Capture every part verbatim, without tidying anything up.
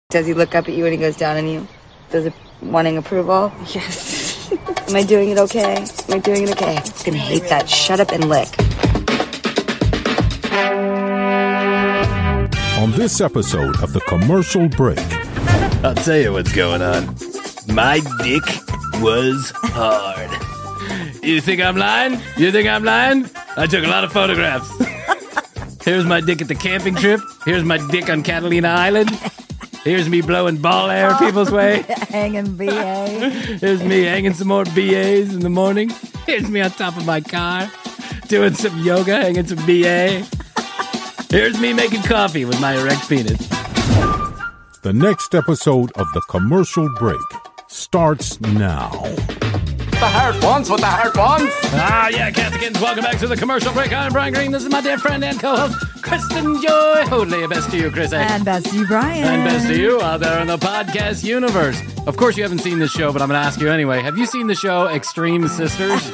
Does he look up at you when he goes down on you? Does it wanting approval? Yes. Am I doing it okay? Am I doing it okay? He's gonna hate that. Shut up and lick. On this episode of The Commercial Break. I'll tell you what's going on. My dick was hard. You think I'm lying? You think I'm lying? I took a lot of photographs. Here's my dick at the camping trip. Here's my dick on Catalina Island. Here's me blowing ball air people's way. Hanging B A. Here's me hanging some more B As in the morning. Here's me on top of my car doing some yoga, hanging some B A. Here's me making coffee with my erect penis. The next episode of The Commercial Break starts now. The hard ones with the hard ones. Ah, yeah, Cathicans, welcome back to The Commercial Break. I'm Brian Green. This is my dear friend and co-host, Kristen Joy. Holy, best to you, Chris. And best to you, Brian. And best to you out there in the podcast universe. Of course, you haven't seen this show, but I'm going to ask you anyway. Have you seen the show Extreme Sisters?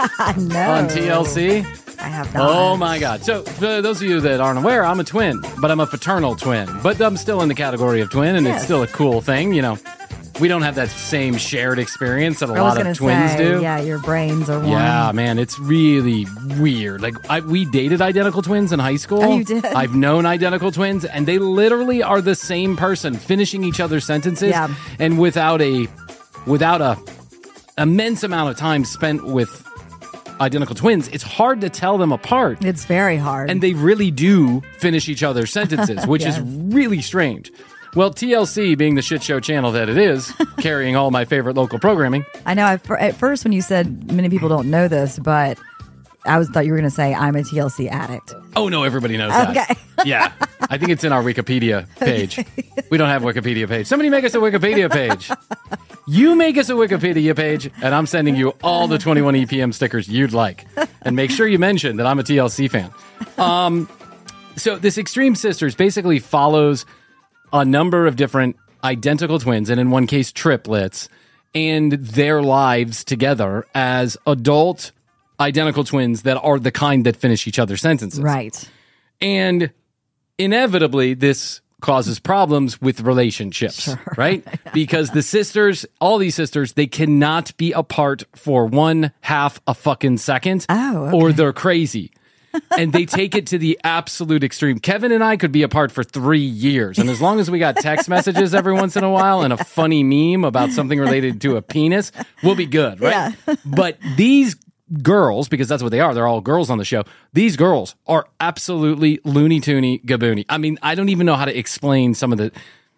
No. On T L C? I have not. Oh, my God. So, for those of you that aren't aware, I'm a twin, but I'm a fraternal twin. But I'm still in the category of twin, and Yes. it's still a cool thing, you know. We don't have that same shared experience that a I was lot gonna of twins say, do. Yeah, your brains are one. Yeah, man, it's really weird. Like, I, we dated identical twins in high school. Oh, you did? I've known identical twins, and they literally are the same person, finishing each other's sentences, Yeah. and without a, without a immense amount of time spent with identical twins, it's hard to tell them apart. It's very hard. And they really do finish each other's sentences, which Yes. is really strange. Well, T L C, being the shit show channel that it is, carrying all my favorite local programming. I know. I, at first, when you said many people don't know this, but I was thought you were going to say I'm a T L C addict. Oh, no, everybody knows that. Okay. Yeah. I think it's in our Wikipedia page. We don't have a Wikipedia page. Somebody make us a Wikipedia page. You make us a Wikipedia page, and I'm sending you all the twenty-one E P M stickers you'd like. And make sure you mention that I'm a T L C fan. Um, so this Extreme Sisters basically follows a number of different identical twins, and in one case, triplets, and their lives together as adult identical twins that are the kind that finish each other's sentences. Right. And inevitably, this causes problems with relationships, Sure. right? Because the sisters, all these sisters, they cannot be apart for one half a fucking second, Oh, okay. or they're crazy. And they take it to the absolute extreme. Kevin and I could be apart for three years. And as long as we got text messages every once in a while and a funny meme about something related to a penis, we'll be good, right? Yeah. But these girls, because that's what they are, they're all girls on the show. These girls are absolutely Looney Toony Gaboony. I mean, I don't even know how to explain some of the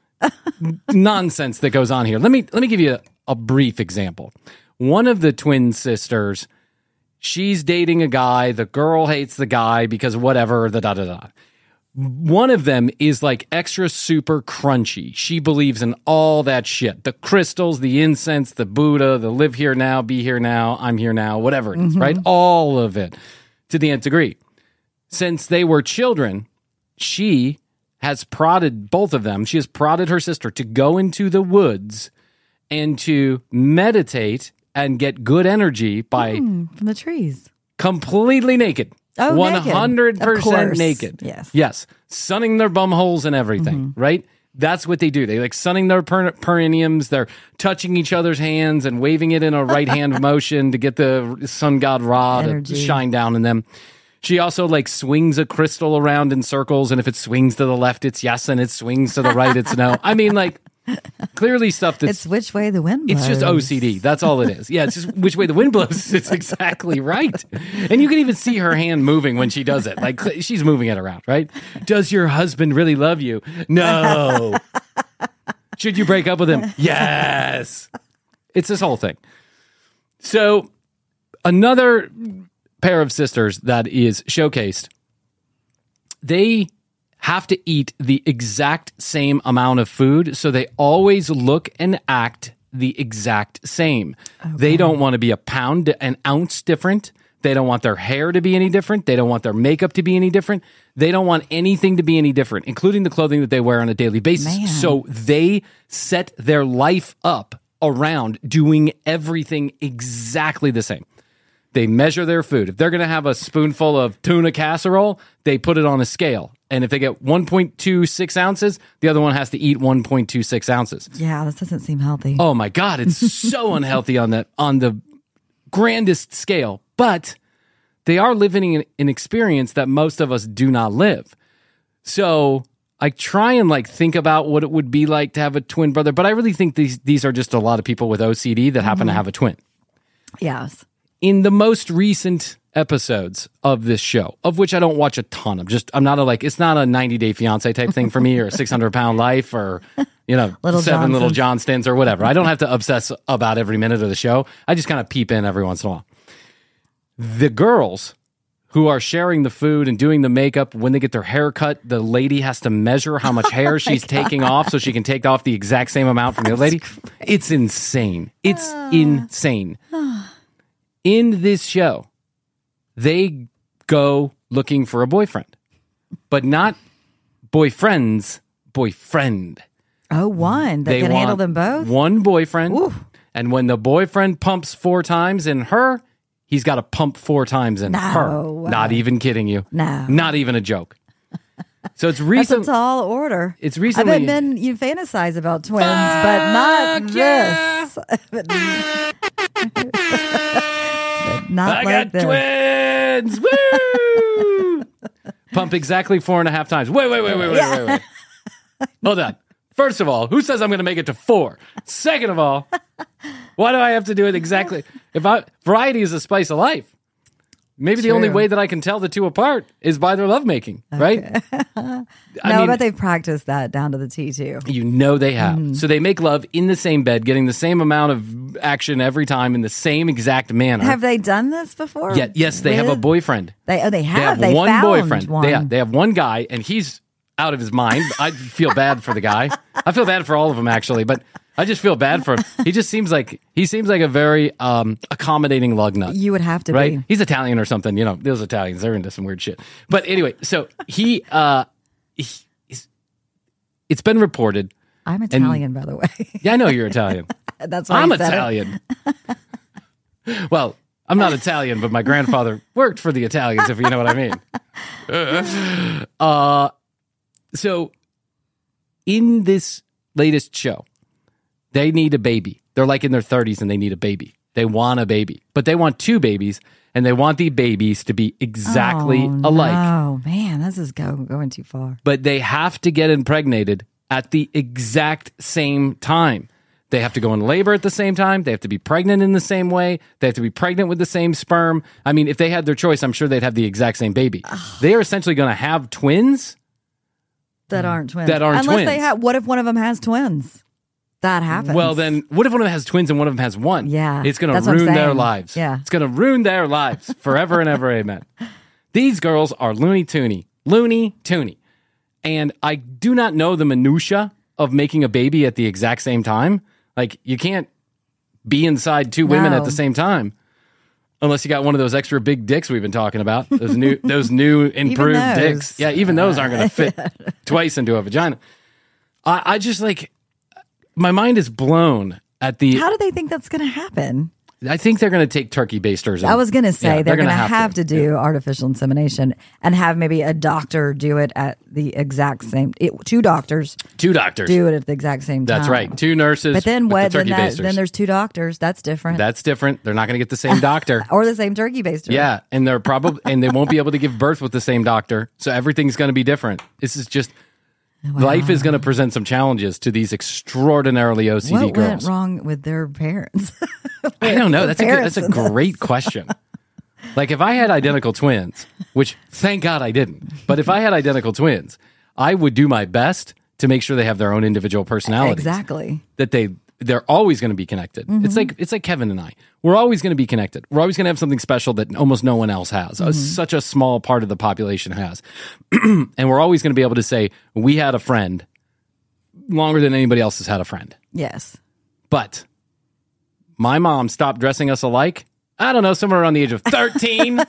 nonsense that goes on here. Let me let me give you a, a brief example. One of the twin sisters, she's dating a guy. The girl hates the guy because whatever, the da da da. One of them is like extra super crunchy. She believes in all that shit. The crystals, the incense, the Buddha, the live here now, be here now, I'm here now, whatever it is, Mm-hmm. right? All of it to the nth degree. Since they were children, she has prodded both of them. She has prodded her sister to go into the woods and to meditate and get good energy by Mm, from the trees. completely naked. Oh, one naked. hundred percent Of course. naked. Yes. Yes. Sunning their bum holes and everything, Mm-hmm. right? That's what they do. They like sunning their per- perineums. They're touching each other's hands and waving it in a right hand motion to get the sun god Ra to Energy. shine down in them. She also like swings a crystal around in circles, and if it swings to the left, it's yes, and it swings to the right, it's no. I mean, like, clearly stuff that's It's which way the wind blows. it's just O C D. That's all it is. Yeah, it's just which way the wind blows. It's exactly right. And you can even see her hand moving when she does it. Like, she's moving it around, right? Does your husband really love you? No. Should you break up with him? Yes. It's this whole thing. So, another pair of sisters that is showcased, they have to eat the exact same amount of food, so they always look and act the exact same. Okay. They don't want to be a pound, an ounce different. They don't want their hair to be any different. They don't want their makeup to be any different. They don't want anything to be any different, including the clothing that they wear on a daily basis. Man. So they set their life up around doing everything exactly the same. They measure their food. If they're going to have a spoonful of tuna casserole, they put it on a scale. And if they get one point two six ounces, the other one has to eat one point two six ounces. Yeah, this doesn't seem healthy. Oh my God, it's so unhealthy on that on the grandest scale. But they are living an, an experience that most of us do not live. So I try and like think about what it would be like to have a twin brother, but I really think these these are just a lot of people with O C D that happen mm-hmm. to have a twin. Yes. In the most recent episodes of this show, of which I don't watch a ton, I'm just I'm not a like it's not a ninety day fiance type thing for me, or a six hundred pound life, or you know little seven Johnsons. little Johnstons or whatever. I don't have to obsess about every minute of the show. I just kind of peep in every once in a while. The girls who are sharing the food and doing the makeup, when they get their hair cut, the lady has to measure how much hair oh she's God. taking off so she can take off the exact same amount from the other lady. Crazy. It's insane. It's uh. insane. In this show, they go looking for a boyfriend, but not boyfriends, boyfriend. Oh, one that they can want handle them both? One boyfriend. Ooh. And when the boyfriend pumps four times in her, he's got to pump four times in no. her. Not even kidding you. No. Not even a joke. So it's recent. That's a tall order. It's recently. I bet men, you fantasize about twins, but not yeah. this. but not I like got this. twins. Woo! Pump exactly four and a half times. Wait, wait, wait, wait, wait, yeah. wait, wait. Hold on. First of all, who says I'm going to make it to four? Second of all, why do I have to do it exactly? If I variety is the spice of life. Maybe True. the only way that I can tell the two apart is by their lovemaking, right? Okay. I no, mean, but they've practiced that down to the T too. You know they have. Mm. So they make love in the same bed, getting the same amount of action every time in the same exact manner. Have they done this before? Yeah, yes, they With? have a boyfriend. They oh they have. They have they one found boyfriend. One. They, have, they have one guy, and he's out of his mind. I feel bad for the guy. I feel bad for all of them, actually, but I just feel bad for him. He just seems like he seems like a very um, accommodating lug nut. You would have to right? be. He's Italian or something. You know, those Italians, they're into some weird shit. But anyway, so he, uh, he it's been reported. I'm Italian, by the way. Yeah, I know you're Italian. That's why I'm I said Italian. Well, I'm not Italian, but my grandfather worked for the Italians, if you know what I mean. Uh, so in this latest show, they need a baby. They're like in their thirties and they need a baby. They want a baby, but they want two babies, and they want the babies to be exactly oh, alike. Oh man, this is go, going too far. But they have to get impregnated at the exact same time. They have to go in labor at the same time. They have to be pregnant in the same way. They have to be pregnant with the same sperm. I mean, if they had their choice, I'm sure they'd have the exact same baby. They are essentially going to have twins that aren't twins. That aren't Unless twins. they have. What if one of them has twins? That happens. Well, then, what if one of them has twins and one of them has one? Yeah, It's going that's to what I'm ruin their saying. lives. Yeah. It's going to ruin their lives forever and ever. Amen. These girls are loony toony. Loony toony. And I do not know the minutia of making a baby at the exact same time. Like, you can't be inside two women No. at the same time. Unless you got one of those extra big dicks we've been talking about. Those new those new improved those. dicks. Yeah, even those aren't going to fit twice into a vagina. I, I just like... My mind is blown at the... How do they think that's going to happen? I think they're going to take turkey basters. I was going to say yeah, they're, going to have, have to, to do yeah. artificial insemination and have maybe a doctor do it at the exact same. It, two doctors Two doctors. do it at the exact same time. That's right. Two nurses. But then with what? The Then, turkey that, basters. then there's two doctors. That's different. That's different. They're not going to get the same doctor. or the same turkey baster. Yeah, and they're probably and they won't be able to give birth with the same doctor. So everything's going to be different. This is just Wow. life is going to present some challenges to these extraordinarily O C D What girls. went wrong with their parents? I don't know. That's a good, parents that's a in this. great question. Like if I had identical twins, which thank God I didn't, but if I had identical twins, I would do my best to make sure they have their own individual personalities. Exactly. That they they're always going to be connected. Mm-hmm. It's like it's like Kevin and I. We're always going to be connected. We're always going to have something special that almost no one else has. Mm-hmm. Uh, such a small part of the population has. And we're always going to be able to say we had a friend longer than anybody else has had a friend. Yes. But my mom stopped dressing us alike. I don't know, somewhere around the age of thirteen.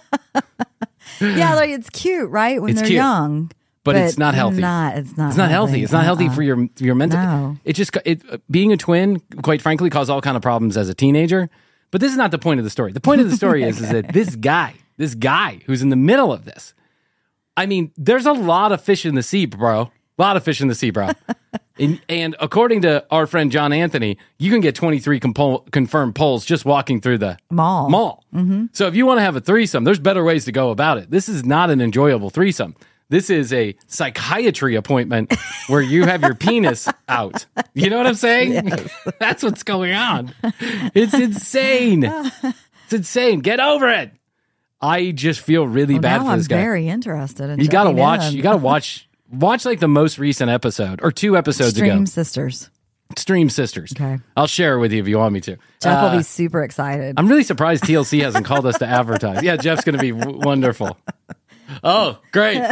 Yeah, like it's cute, right? When It's they're cute. young. But it's not healthy. Not, it's not. It's not healthy. It's not healthy Uh-uh. for your your mental. No. It just it being a twin, quite frankly, caused all kind of problems as a teenager. But this is not the point of the story. The point of the story is, is that this guy, this guy who's in the middle of this, I mean, there's a lot of fish in the sea, bro. A lot of fish in the sea, bro. and, and according to our friend John Anthony, you can get twenty-three compo- confirmed polls just walking through the Mall. Mall. Mm-hmm. So if you want to have a threesome, there's better ways to go about it. This is not an enjoyable threesome. This is a psychiatry appointment where you have your penis out. You know what I'm saying? Yes. That's what's going on. It's insane. It's insane. Get over it. I just feel really well, bad now for this I'm guy. very interested in You got to checking watch. in. You got to watch. Watch like the most recent episode or two episodes Stream ago. Sisters. Stream Sisters. Okay. I'll share it with you if you want me to. Jeff Uh, will be super excited. I'm really surprised T L C hasn't called us to advertise. Yeah, Jeff's going to be w- wonderful. Oh, great.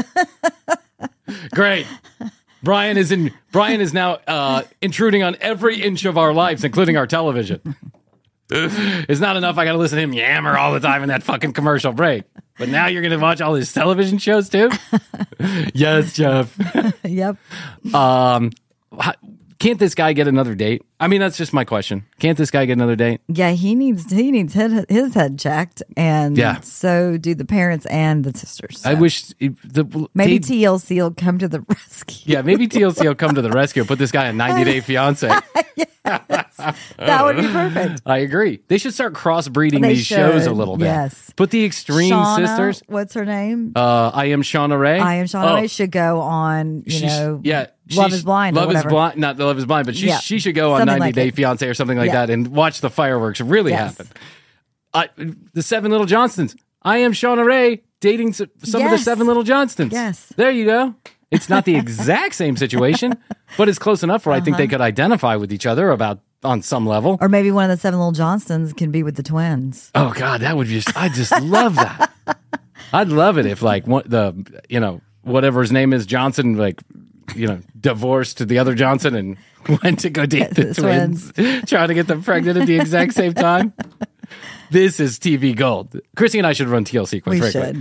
Great. Brian is in. Brian is now uh, intruding on every inch of our lives, including our television. It's not enough. I got to listen to him yammer all the time in that fucking commercial break. But now you're going to watch all his television shows too? Yes, Jeff. Yep. Um, how- can't this guy get another date? I mean, that's just my question. Can't this guy get another date? Yeah, he needs he needs his, his head checked, and Yeah. so do the parents and the sisters. I So wish it- the maybe date- T L C will come to the rescue. Yeah, maybe T L C will come to the rescue and put this guy on ninety Day Fiance. That would be perfect. I agree. They should start crossbreeding They these shows a should, little bit. yes. Put the Extreme Shauna, Sisters. what's her name? Uh, I am Shauna Ray. I am Shauna Oh, Ray should go on. You she's- know, yeah, Love she's- is Blind. or Love is whatever. blind. Not Love is Blind, but she Yeah. she should go on Something ninety like Day it. Fiance or something like Yeah. that and watch the fireworks really Yes. happen. I, the Seven Little Johnstons. I am Shauna Ray dating s- some of the Yes. Seven Little Johnstons. Yes. There you go. It's not the exact same situation, but it's close enough where I think Uh-huh. they could identify with each other about on some level. Or maybe one of the seven little Johnstons can be with the twins. Oh God, that would just I just love that. I'd love it if like one, the you know whatever his name is Johnson like you know divorced the other Johnson and went to go date the The twins, trying to get them pregnant at the exact same time. This is T V gold. Chrissy and I should run T L C quick. We quick, should. quick.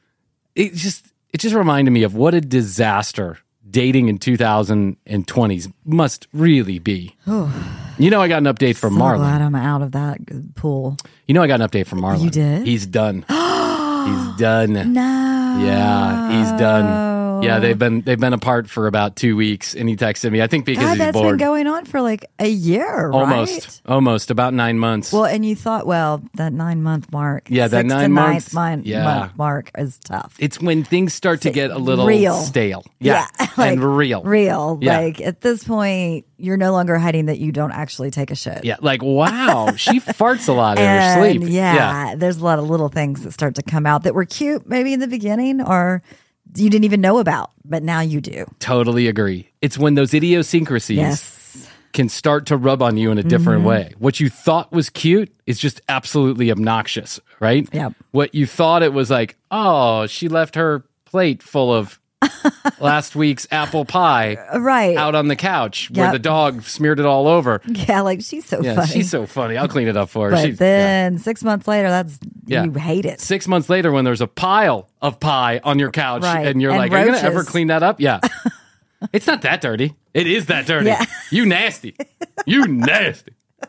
It just it just reminded me of what a disaster dating in two thousand twenties must really be. You know, I got an update from So Marlon. glad I'm out of that pool. You know, I got an update from Marlon. You did? He's done. He's done. No. Yeah, he's done. Yeah, they've been they've been apart for about two weeks, and he texted me. I think because God, he's that's bored. been going on for like a year, almost, right? almost about nine months. Well, and you thought, well, that nine month mark. Yeah, that six nine to months, ninth mon- yeah. month mark is tough. it's when things start to get a little Real. stale. Yeah, like, and real, Real. Yeah. Like at this point, you're no longer hiding that you don't actually take a shit. Yeah, like wow, she farts a lot in her And sleep. yeah, there's a lot of little things that start to come out that were cute maybe in the beginning or you didn't even know about, but now you do. Totally agree. It's when those idiosyncrasies Yes. can start to rub on you in a different Mm-hmm. way. What you thought was cute is just absolutely obnoxious, right? Yep. What you thought it was like, oh, she left her plate full of last week's apple pie Right. out on the couch where Yep. the dog smeared it all over. Yeah, like she's so Yeah, funny. she's so funny. I'll clean it up for her. but She's- then six months later, that's Yeah. you hate it. Six months later, when there's a pile of pie on your couch, Right. and you're And like, "Are you gonna ever roaches. clean that up?" Yeah, it's not that dirty. It is that dirty. Yeah. You nasty. You nasty.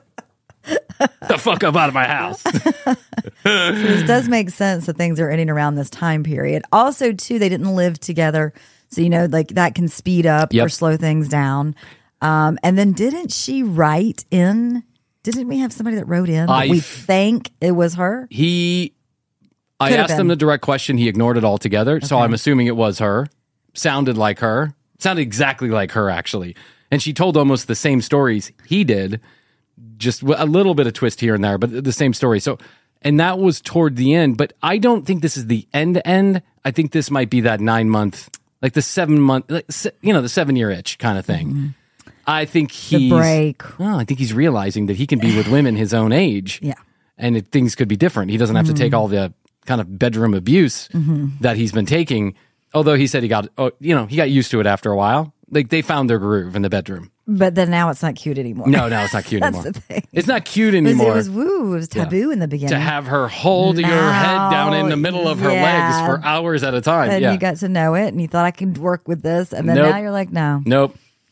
The fuck up out of my house. This does make sense that things are ending around this time period. Also, too, they didn't live together. So, you know, like that can speed up Yep. or slow things down. Um, and then didn't she write in? Didn't we have somebody that wrote in? That I we f- think it was her? He, I Could have asked him been. the direct question. He ignored it altogether. So I'm assuming it was her. Sounded like her. Sounded exactly like her, actually. And she told almost the same stories he did, just w- a little bit of twist here and there, but the same story. So, and that was toward the end. But I don't think this is the end end. I think this might be that nine month, like the seven month, like, se- you know, the seven year itch kind of thing. I think he's break. Well, I think he's realizing that he can be with women his own age. Yeah. And it, things could be different. He doesn't have to take all the kind of bedroom abuse that he's been taking. Although he said he got, oh, you know, he got used to it after a while. Like they found their groove in the bedroom. But then now it's not cute anymore. No, no, it's not cute That's anymore. the thing. It's not cute It was, anymore. it was woo. It was taboo in the beginning. to have her hold your head down in the middle of her yeah. legs for hours at a time. and yeah. you got to know it and you thought I could work with this. And then Nope. now you're like, no. Nope.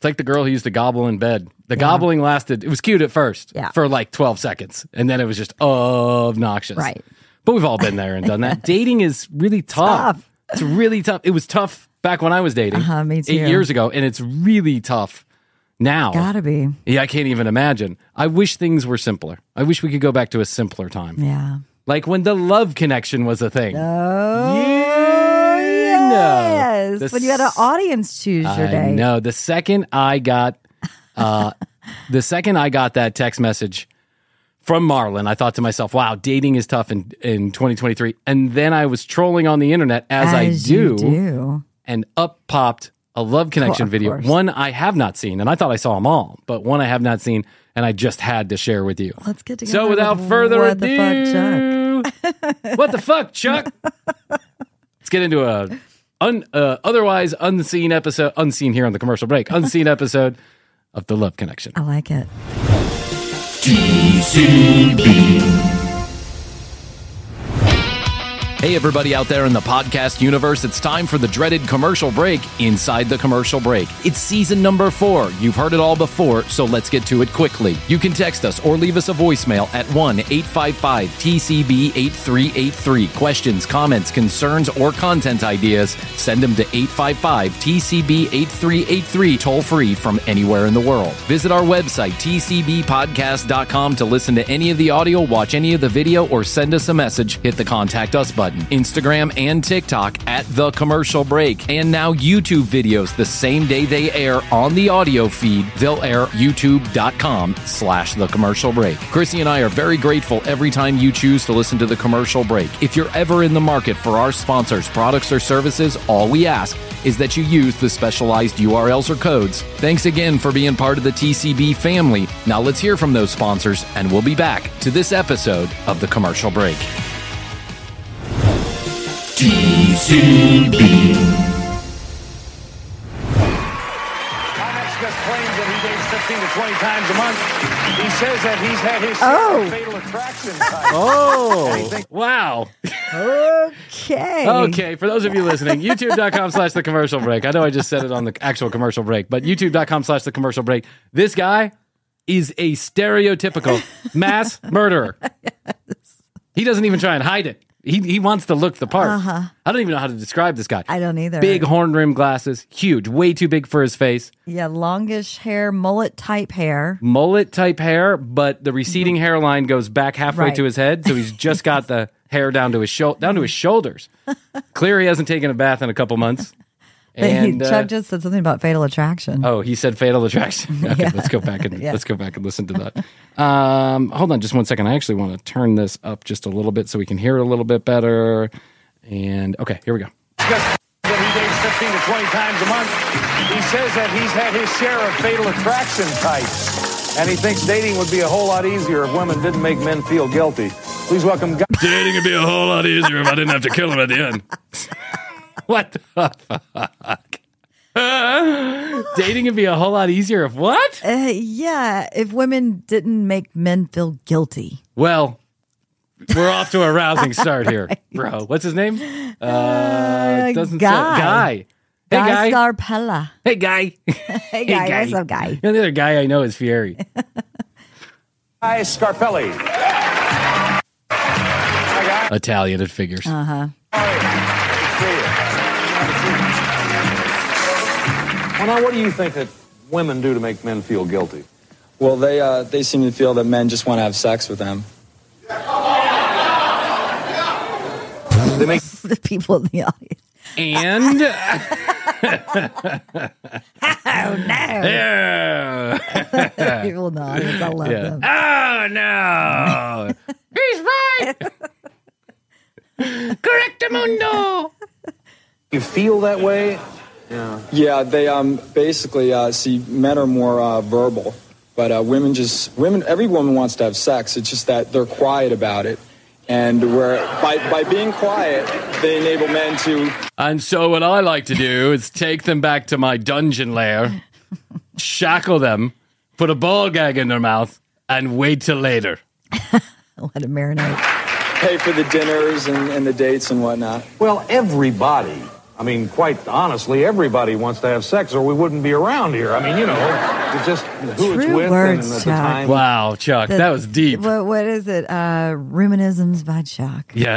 It's like the girl who used to gobble in bed. The gobbling lasted, it was cute at first Yeah. for like twelve seconds. And then it was just obnoxious. Right. But we've all been there and done that. Dating is really tough. tough. It's really tough. It was tough back when I was dating. Uh-huh, me too. Eight years ago. And it's really tough now. Gotta be. Yeah, I can't even imagine. I wish things were simpler. I wish we could go back to a simpler time. Yeah. Like when the love connection was a thing. Oh, Yeah, yes. The When you had an audience choose your I day. know. The second I got, uh, the second I got that text message from Marlon, I thought to myself, "Wow, dating is tough in, in twenty twenty-three." And then I was trolling on the internet as, As I you do, do. and up popped a love connection of video. course. One I have not seen, and I thought I saw them all, but one I have not seen, and I just had to share with you. Let's get together. So without with further what ado, the fuck, Chuck? what the fuck, Chuck? Let's get into a un, uh, otherwise unseen episode, unseen here on the commercial break, unseen episode of The Love Connection. I like it. Hey, everybody out there in the podcast universe, it's time for the dreaded commercial break inside the commercial break. It's season number four. You've heard it all before, so let's get to it quickly. You can text us or leave us a voicemail at one eight five five T C B eight three eight three. Questions, comments, concerns, or content ideas, send them to eight five five T C B eight three eight three, toll free from anywhere in the world. Visit our website, T C B podcast dot com, to listen to any of the audio, watch any of the video, or send us a message. Hit the Contact Us button. Instagram and TikTok at The Commercial Break. And now YouTube videos the same day they air on the audio feed. They'll air youtube.com slash The Commercial Break. Chrissy and I are very grateful every time you choose to listen to The Commercial Break. If you're ever in the market for our sponsors, products, or services, all we ask is that you use the specialized U R Ls or codes. Thanks again for being part of the T C B family. Now let's hear from those sponsors, and we'll be back to this episode of The Commercial Break. T C B. Connex just claims that he dates fifteen to twenty times a month. He says that he's had his share Oh. of fatal attraction type. Oh, wow. Okay. Okay, for those of you listening, youtube.com slash the commercial break. I know I just said it on the actual commercial break, but youtube.com slash the commercial break. This guy is a stereotypical mass murderer. He doesn't even try and hide it. He he wants to look the part. Uh-huh. I don't even know how to describe this guy. I don't either. Big horn rimmed glasses, huge, way too big for his face. Yeah, longish hair, mullet type hair. Mullet type hair, but the receding hairline goes back halfway Right. to his head, so he's just got the hair down to his sho- down to his shoulders. Clear he hasn't taken a bath in a couple months. But And he, uh, Chuck just said something about Fatal Attraction. oh, he said Fatal Attraction. Okay, Yeah. let's go back and Yeah. let's go back and listen to that. Um, hold on, just one second. I actually want to turn this up just a little bit so we can hear it a little bit better. And okay, here we go. Just that he dates fifteen to twenty times a month. He says that he's had his share of fatal attraction types. And he thinks dating would be a whole lot easier if women didn't make men feel guilty. Please welcome Guy. Dating would be a whole lot easier if I didn't have to kill him at the end. What the fuck? Dating would be a whole lot easier if what? Uh, yeah, if women didn't make men feel guilty. Well, we're off to a rousing start here, bro. What's his name? Uh, it doesn't Guy. say Guy. Hey, Guy Guy. Scarpella. Hey, Guy. Hey, Guy. What's up, Guy? The other guy I know is Fieri. Guy Scarpelli. Hi, Guy. Italian, it figures. Uh-huh. Well, now, what do you think that women do to make men feel guilty? Well, they uh, they seem to feel that men just want to have sex with them. They make The people in the audience. And Oh, no. yeah. People in the audience. I love Yeah. them. Oh no, he's right. Correctamundo. you feel that way. Yeah, they um basically uh, see men are more uh, verbal, but uh, women just women. Every woman wants to have sex. It's just that they're quiet about it, and where by by being quiet, they enable men to. And so what I like to do is take them back to my dungeon lair, shackle them, put a ball gag in their mouth, and wait till later. Let it marinate. Pay for the dinners and, and the dates and whatnot. Well, everybody I mean, quite honestly, everybody wants to have sex or we wouldn't be around here. I mean, you know, it's just who it's True with words, and at the Chuck. time. Wow, Chuck, The- that was deep. What, what is it? Uh, Ruminisms by Chuck. Yeah.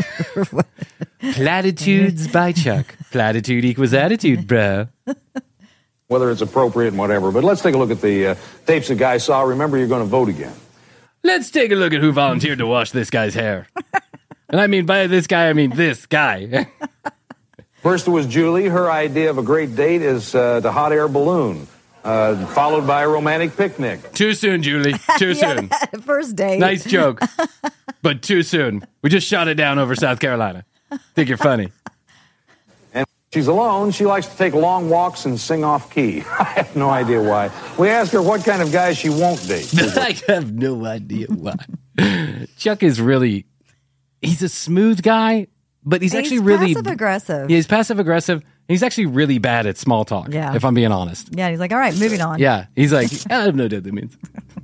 Platitudes by Chuck. Platitude equals attitude, bro. Whether it's appropriate and whatever. But let's take a look at the uh, tapes the guy saw. Remember, you're going to vote again. Let's take a look at who volunteered to wash this guy's hair. And I mean, by this guy, I mean this guy. First, it was Julie. Her idea of a great date is uh, the hot air balloon, uh, followed by a romantic picnic. Too soon, Julie. Too soon. First date. Nice joke. But too soon. We just shot it down over South Carolina. Think you're funny. And when she's alone, she likes to take long walks and sing off key. I have no idea why. We asked her what kind of guy she won't date. I have no idea why. Chuck is really, he's a smooth guy, but he's, He's actually really passive aggressive. Yeah, he's passive aggressive. He's actually really bad at small talk. Yeah. If I'm being honest. Yeah, he's like, all right, moving on. Yeah, he's like, I have no idea what that means.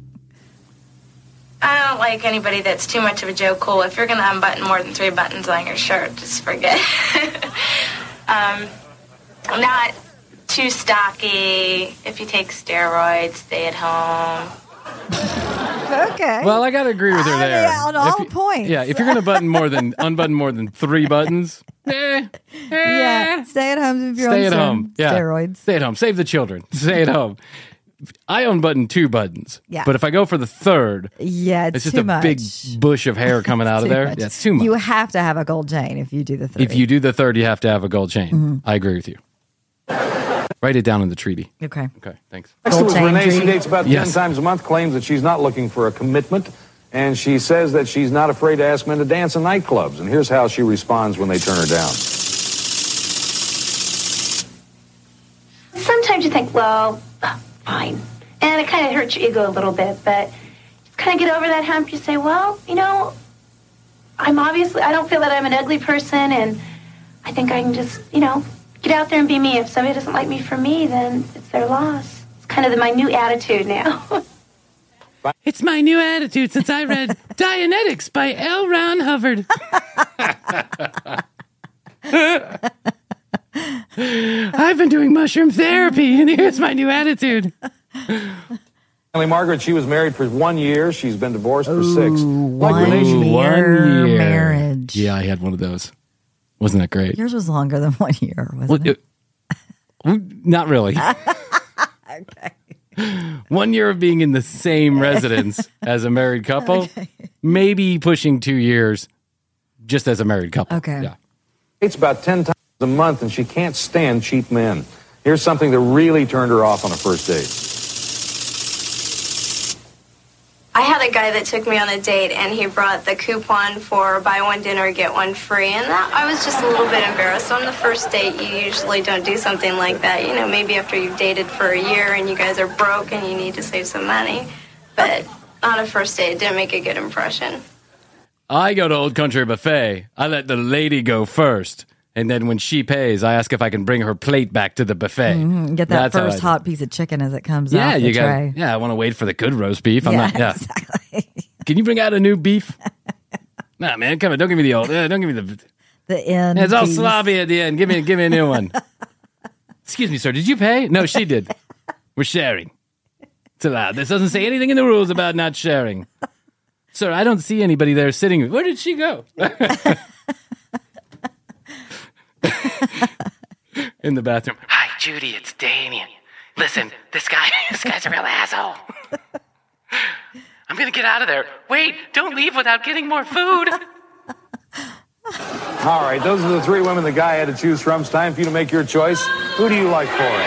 I don't like anybody that's too much of a Joe Cool. If you're going to unbutton more than three buttons on your shirt, just forget. um, not too stocky. If you take steroids, stay at home. Okay. Well, I gotta agree with her I mean, there. on all If you- points. Yeah, if you're gonna button more than unbutton more than three buttons, eh, eh, yeah, stay at home if you're stay on at some home. Yeah, steroids. stay at home. Save the children. Stay at home. I unbutton two buttons. Yeah. But if I go for the third, Yeah, it's, it's just too a much. big bush of hair coming out of Too there. much. Yeah, it's too much. You have to have a gold chain if you do the three. If you do the third, you have to have a gold chain. Mm-hmm. I agree with you. Write it down in the treaty. Okay. Okay, thanks. Next Gold was chain Renee. She treaty. dates about Yes. ten times a month, claims that she's not looking for a commitment, and she says that she's not afraid to ask men to dance in nightclubs. And here's how she responds when they turn her down. Sometimes you think, well, uh, fine. And it kind of hurts your ego a little bit, but just kind of get over that hump. You say, well, you know, I'm obviously, I don't feel that I'm an ugly person, and I think I can just, you know, get out there and be me. If somebody doesn't like me for me, then it's their loss. It's kind of the, my new attitude now. It's my new attitude since I read Dianetics by L. Ron Hubbard. I've been doing mushroom therapy, and here's my new attitude. Finally, Margaret, she was married for one year. She's been divorced for six. Like one Renee, she year marriage. Yeah, I had one of those. Wasn't that great? Yours was longer than one year, wasn't Well, it? it- not really. Okay. One year of being in the same residence as a married couple, maybe pushing two years just as a married couple. Okay. Yeah. dates about ten times a month, and she can't stand cheap men. Here's something that really turned her off on a first date. I had a guy that took me on a date, and he brought the coupon for buy one dinner, get one free, and that, I was just a little bit embarrassed. On the first date, you usually don't do something like that. You know, maybe after you've dated for a year and you guys are broke and you need to save some money. But on a first date, it didn't make a good impression. I go to Old Country Buffet. I let the lady go first. And then when she pays, I ask if I can bring her plate back to the buffet. Mhm. Get that That's how I first do. hot piece of chicken as it comes Yeah, off the you got. tray. Yeah, I want to wait for the good roast beef. I'm Yeah, not. Yeah, exactly. Can you bring out a new beef? Nah, man, come on. Don't give me the old. Uh, don't give me the. The end. It's all piece. sloppy at the end. Give me, give me a new one. Excuse me, sir. Did you pay? No, she did. We're sharing. It's allowed. This doesn't say anything in the rules about not sharing. Sir, I don't see anybody there sitting. Where did she go? In the bathroom. Hi, Judy. It's Damien. Listen, this guy, this guy's a real asshole. I'm gonna get out of there. Wait, don't leave without getting more food. All right, those are the three women the guy had to choose from. It's time for you to make your choice. Who do you like for him?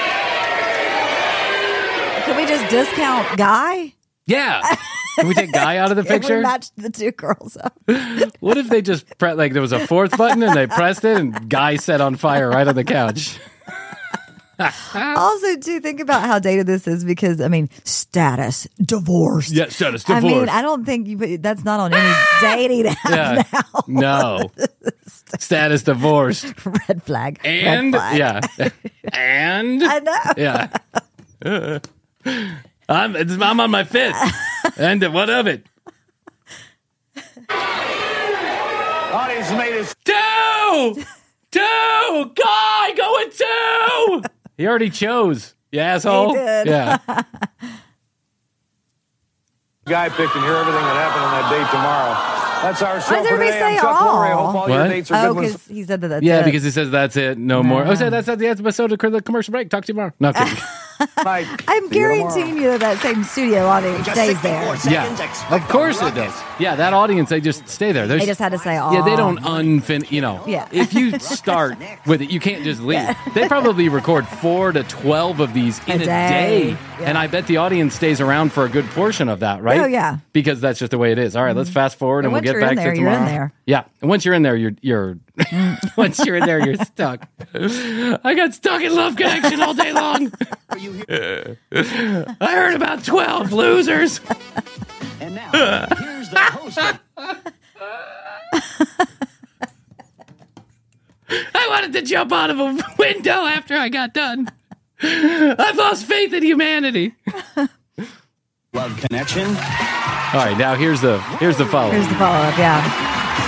Can we just discount Guy? Yeah. Can we take Guy out of the Can picture? we match the two girls up? What if they just pre- like there was a fourth button and they pressed it and Guy set on fire right on the couch? Also, too, think about how dated this is because, I mean, status, divorced. Yeah, status, I mean, divorced. I don't think you put, that's not on any dating app Yeah. now. No. Status divorced. Red flag. And red flag. yeah. And I know. yeah. I'm it's, I'm on my fifth. And what of it? Audience made his Two! Two! Guy, go with two! He already chose. You asshole. He did. Yeah. Guy picked and hear everything that happened on that date tomorrow. That's our show Why does for everybody today. I'm say Chuck all? Lorre. I hope all your What? dates are Oh, good ones. because he said that that's Yeah, it. because he says that's it. No more. Oh, so that's not the episode of the commercial break. Talk to you tomorrow. No, kidding. Night. I'm See you tomorrow. guaranteeing you that that same studio audience stays there. Yeah, of course it does. Yeah, that audience, they just stay there. There's, They just had to say all. yeah, they don't unfin. You know, Yeah. if you start with it, you can't just leave. They probably record four to twelve of these in A a, day. day, and I bet the audience stays around for a good portion of that, right? Oh, yeah. because that's just the way it is. All right, let's fast forward, and, And we'll once get you're back in there, to you're in tomorrow. there. Yeah, and once you're in there, you're you're. once you're in there, you're stuck. I got stuck in Love Connection all day long. I heard about twelve losers. And now, here's the host of I wanted to jump out of a window after I got done. I've lost faith in humanity. Love Connection. All right, now here's the here's the follow. Here's the follow up, yeah.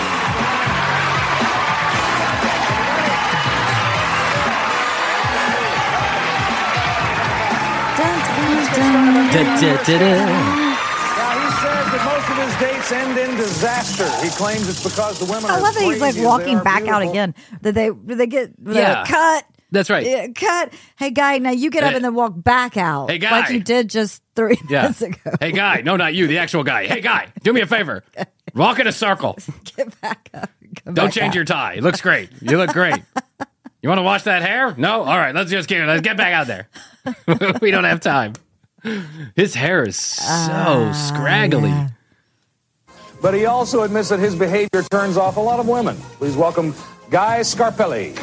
Da, da, da, da. Now, he says that most of his dates end in disaster. He claims it's because the women I are love that he's like crazy as they walking are back out beautiful. again. Did they did they get did they Yeah. cut? That's right. Yeah, cut. Hey guy, now you get up Hey. and then walk back out. Hey, guy. Like you did just three Yeah. minutes ago. Hey, guy. No, not you. The actual guy. Hey, guy. Do me a favor. Walk in a circle. Get back up. Come Don't back change out. your tie. It looks great. You look great. You want to wash that hair? No? All right. Let's just get let's get back out there. We don't have time. His hair is so Ah, scraggly. yeah. But he also admits that his behavior turns off a lot of women. Please welcome Guy Scarpelli.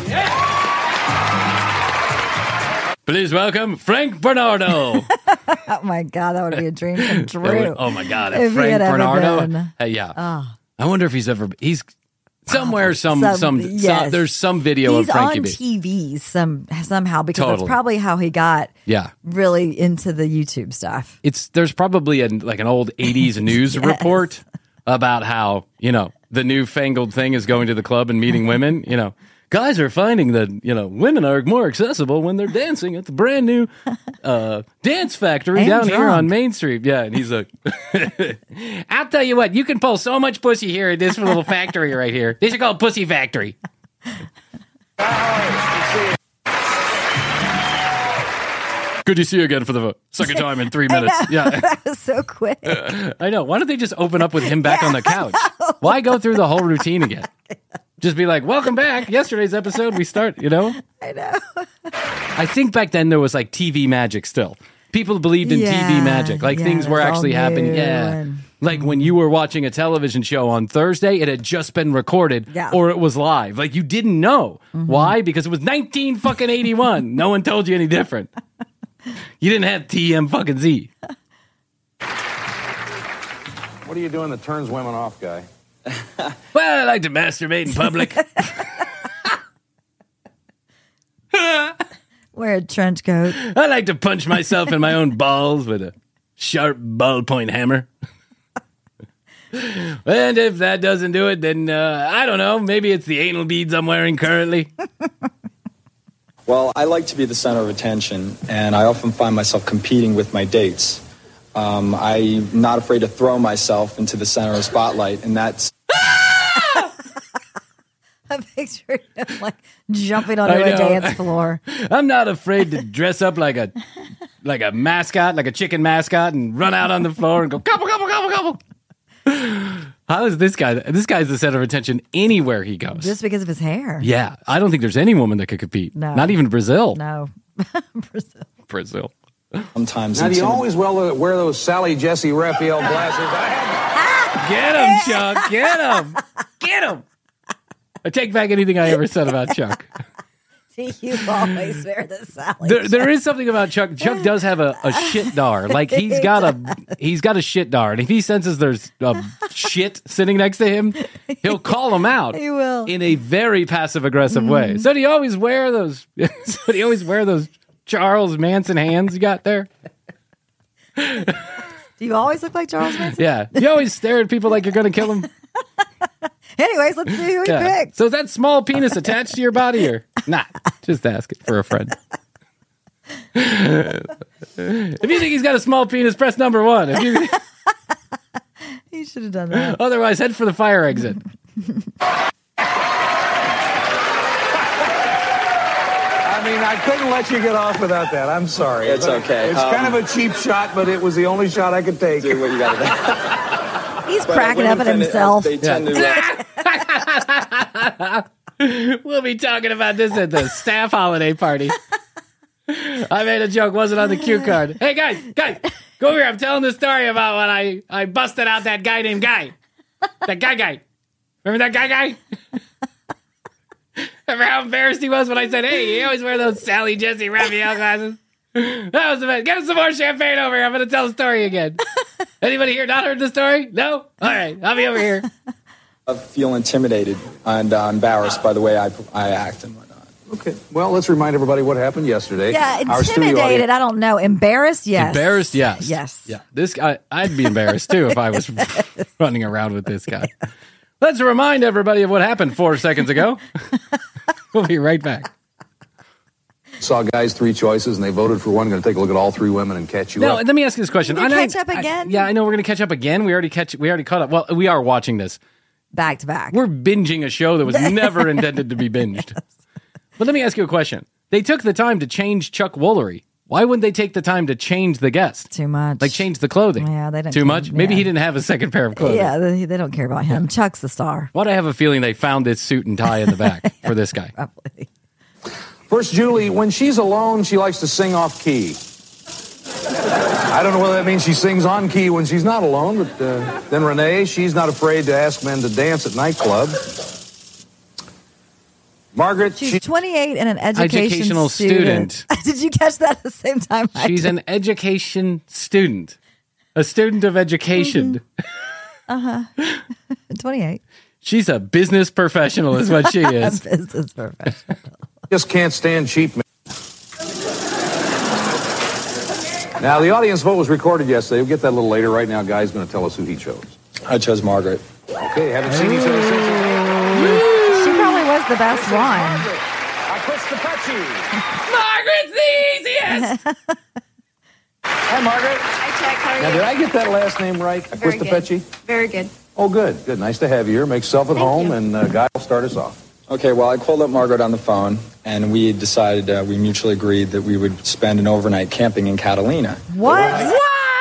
Please welcome Frank Bernardo. Oh my god, that would be a dream come true. Oh my God, If if he Frank had ever Bernardo. been. Hey, yeah. Oh. I wonder if he's ever. He's somewhere. Some Some- some, yes. some- There's some video He's of Frankie on B. T V some somehow because Totally. that's probably how he got Yeah. really into the YouTube stuff. It's there's probably a, like an old eighties news Yes. report about how, you know, the newfangled thing is going to the club and meeting women. You know, guys are finding that, you know, women are more accessible when they're dancing at the brand new uh, dance factory And down here drunk. on Main Street. Yeah, and he's like, I'll tell you what, you can pull so much pussy here in this little factory right here. They should call it Pussy Factory. Good to see you again for the second time in three minutes. Yeah. That was so quick. I know. Why don't they just open up with him back on the couch? Why go through the whole routine again? Just be like, welcome back. Yesterday's episode, we start, you know? I know. I think back then there was like T V magic still. People believed in T V Yeah, magic. Like yeah, things were it's all actually happening. new Yeah. and- Like when you were watching a television show on Thursday, it had just been recorded Yeah. or it was live. Like you didn't know. Why? Because it was nineteen fucking eighty-one. No one told you any different. You didn't have T M fucking Z. What are you doing that turns women off, Guy? Well, I like to masturbate in public. Wear a trench coat. I like to punch myself in my own balls with a sharp ballpoint hammer. And if that doesn't do it, then uh, I don't know. Maybe it's the anal beads I'm wearing currently. Well, I like to be the center of attention, and I often find myself competing with my dates. Um, I'm not afraid to throw myself into the center of the spotlight, and that's A picture of him like jumping onto I a know. dance floor. I'm not afraid to dress up like a like a mascot, like a chicken mascot, and run out on the floor and go gobble gobble gobble gobble. How is this guy? This guy's the center of attention anywhere he goes. Just because of his hair. Yeah, I don't think there's any woman that could compete. No. Not even Brazil. No. Brazil. Brazil. sometimes Now, do you intimidating. always well wear those Sally Jesse Raphael glasses? I had Get him, Chuck. Get him. Get him. I take back anything I ever said about Chuck. You always wear the salad. There, there is something about Chuck. Chuck does have a, a shit dar. Like he's He got a he's got a shit dar, and if he senses there's a shit sitting next to him, he'll call him out. He will. In a very passive aggressive way. So do you always wear those? So do you always wear those Charles Manson hands you got there? Do you always look like Charles Manson? Yeah. You always stare at people like you're going to kill them. Anyways, let's see who he Yeah. picked. So is that small penis attached to your body or nah? Just ask it for a friend. If you think he's got a small penis, press number one. If you, He should have done that. otherwise, head for the fire exit. I mean, I couldn't let you get off without that. I'm sorry. It's But okay. It's Um, kind of a cheap shot, but it was the only shot I could take. Do what you got to do. He's But, uh, cracking women up at tend to- himself. They tend to. Uh, We'll be talking about this at the staff holiday party. I made a joke, wasn't on the cue card. Hey, guys, guys, go over here. I'm telling the story about when I, I busted out that guy named Guy. That guy guy. Remember that guy guy? Remember how embarrassed he was when I said, hey, you always wear those Sally Jesse Raphael glasses? That was the best. Get us some more champagne over here. I'm going to tell the story again. Anybody here not heard the story? No? All right, I'll be over here. I feel intimidated and uh, embarrassed by the way I, I act and whatnot. Okay. Well, let's remind everybody what happened yesterday. Yeah, Our studio intimidated. audience- I don't know. Embarrassed? Yes. Embarrassed? Yes. Yes. Yeah. This guy, I'd be embarrassed too if I was running around with this guy. Let's remind everybody of what happened four seconds ago. We'll be right back. Saw guys three choices and they voted for one. Going to take a look at all three women and catch you No, up. let me ask you this question. We're gonna I- catch up I- again? yeah, I know we're going to catch up again. We already catch. We already caught up. Well, we are watching this. Back to back. We're binging a show that was never intended to be binged. But let me ask you a question. They took the time to change Chuck Woolery. Why wouldn't they take the time to change the guest? Too much. Like change the clothing. Yeah, they didn't Too care- much? Maybe yeah. he didn't have a second pair of clothing. Yeah, they, they don't care about him. Chuck's the star. Why do I have a feeling they found this suit and tie in the back for this guy? Probably. First, Julie, when she's alone, she likes to sing off key. I don't know whether that means she sings on key when she's not alone, but uh, then Renee, she's not afraid to ask men to dance at nightclubs. Margaret, She's she, twenty-eight and an education Educational student. student. Did you catch that at the same time? I She's did? an education student. A student of education. twenty-eight. She's a business professional is what she is. Business professional. just can't stand cheap men. Now, the audience vote was recorded yesterday. We'll get that a little later. Right now, Guy's going to tell us who he chose. I chose Margaret. Okay, haven't seen each other since. She probably was the best one. I pushed the Pepsi. Margaret's the easiest. Hi, Margaret. Hi, Chuck. How are Now, you? did I get that last name right? I Very pushed the good. Pepsi. Very good. Oh, good. Good. Nice to have you here. Make yourself at Thank home, you. and uh, Guy will start us off. Okay, well, I called up Margaret on the phone, and we decided, uh, we mutually agreed that we would spend an overnight camping in Catalina. What?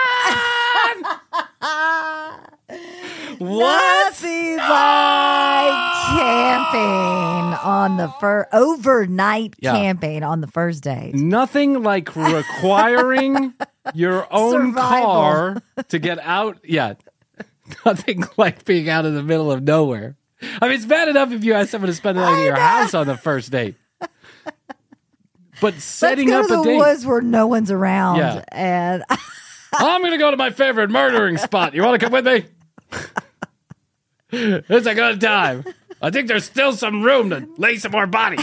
What? Nothing like camping on the first overnight Yeah. camping on the first day. Nothing like requiring your own Survival. car to get out. Yeah. Nothing like being out in the middle of nowhere. I mean, it's bad enough if you ask someone to spend the night at your house on the first date. But setting Let's up go a to the date. woods where no one's around. Yeah. And I'm going to go to my favorite murdering spot. You want to come with me? It's a good time. I think there's still some room to lay some more bodies.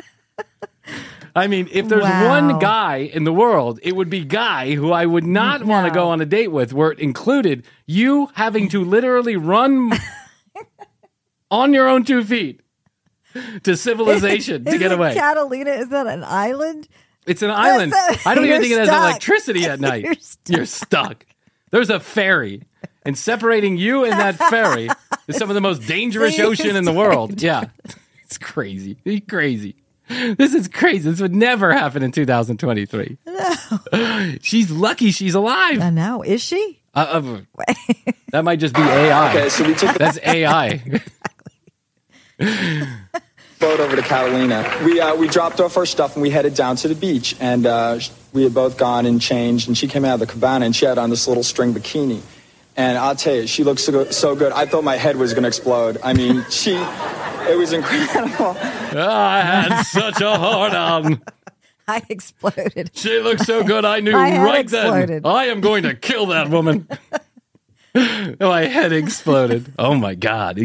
I mean, if there's Wow. one guy in the world, it would be Guy, who I would not want to No. go on a date with, where it included you having to literally run on your own two feet to civilization to get Isn't away. Catalina, is that an island? It's an island. That's a- I don't even you're think it has stuck. electricity at night. You're stuck. You're stuck. There's a ferry. And separating you and that ferry is some of the most dangerous It's ocean in the world. Yeah. It's crazy. It's crazy. This is crazy. This would never happen in two thousand twenty-three. No. She's lucky she's alive. I know. Is she? Uh, uh, that might just be A I. Okay, so we took the That's A I. boat over to Catalina. We uh, we dropped off our stuff and we headed down to the beach. And uh, we had both gone and changed. And she came out of the cabana and she had on this little string bikini. And I'll tell you, she looked so good, so good. I thought my head was going to explode. I mean, she, it was incredible. I had such a hard on. I exploded. She looked so good. I knew My head right exploded. then I am going to kill that woman. My head exploded. Oh my God.